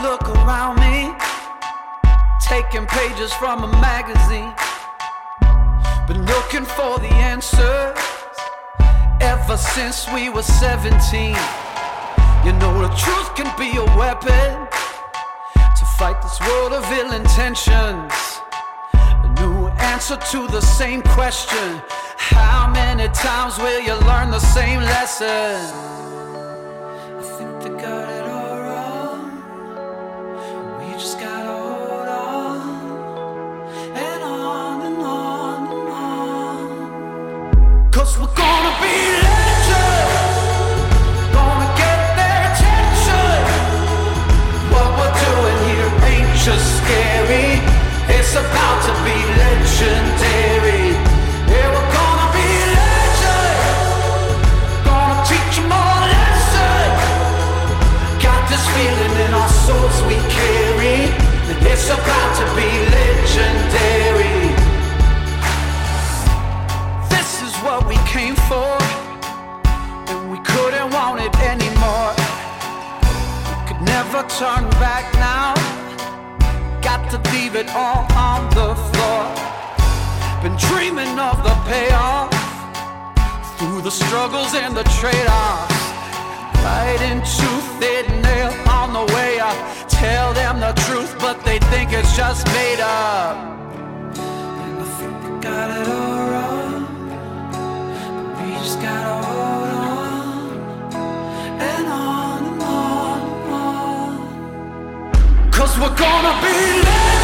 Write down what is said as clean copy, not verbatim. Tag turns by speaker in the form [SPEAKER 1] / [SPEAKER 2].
[SPEAKER 1] look around me, taking pages from a magazine, been looking for the answers ever since we were 17. You know the truth can be a weapon to fight this world of ill intentions. A new answer to the same question: how many times will you learn the same lesson? I think they got it all wrong. We just gotta hold on and on and on and on. 'Cause we're gonna be legends, gonna get their attention. What we're doing here ain't just scary, it's about to be legendary. Yeah, we're gonna be legends, gonna teach them all a lesson. Got this feeling in our souls we carry, that it's about to be legendary. This is what we came for, and we couldn't want it anymore. We could never turn back now, got to leave it all on the floor. Been dreaming of the payoff, through the struggles and the trade-offs, right into thin nail on the way up. Tell them the truth, but they think it's just made up. And I think they got it all wrong, but we just gotta hold on and on and on and on. 'Cause we're gonna be late.